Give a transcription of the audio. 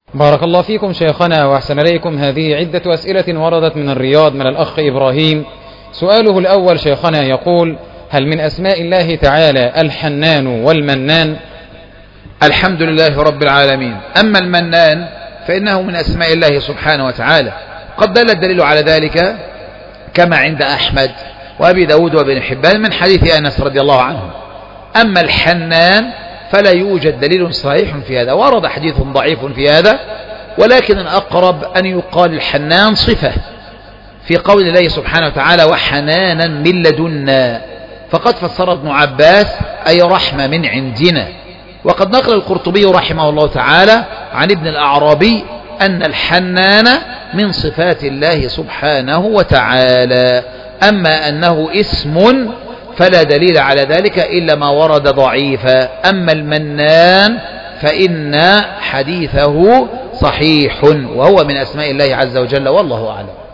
بارك الله فيكم شيخنا وأحسن إليكم. هذه عدة أسئلة وردت من الرياض من الأخ إبراهيم. سؤاله الأول شيخنا يقول: هل من أسماء الله تعالى الحنان والمنان؟ الحمد لله رب العالمين. أما المنان فإنه من أسماء الله سبحانه وتعالى، قد دل الدليل على ذلك كما عند أحمد وأبي داود وابن حبان من حديث أنس رضي الله عنه. أما الحنان فلا يوجد دليل صحيح في هذا، ورد حديث ضعيف في هذا، ولكن الأقرب أن يقال الحنان صفة في قول الله سبحانه وتعالى: وحنانا من لدنا، فقد فسر ابن عباس أي رحمة من عندنا. وقد نقل القرطبي رحمه الله تعالى عن ابن الأعرابي أن الحنان من صفات الله سبحانه وتعالى، أما أنه اسم فلا دليل على ذلك إلا ما ورد ضعيفا. أما المنان فإن حديثه صحيح وهو من أسماء الله عز وجل، والله أعلم.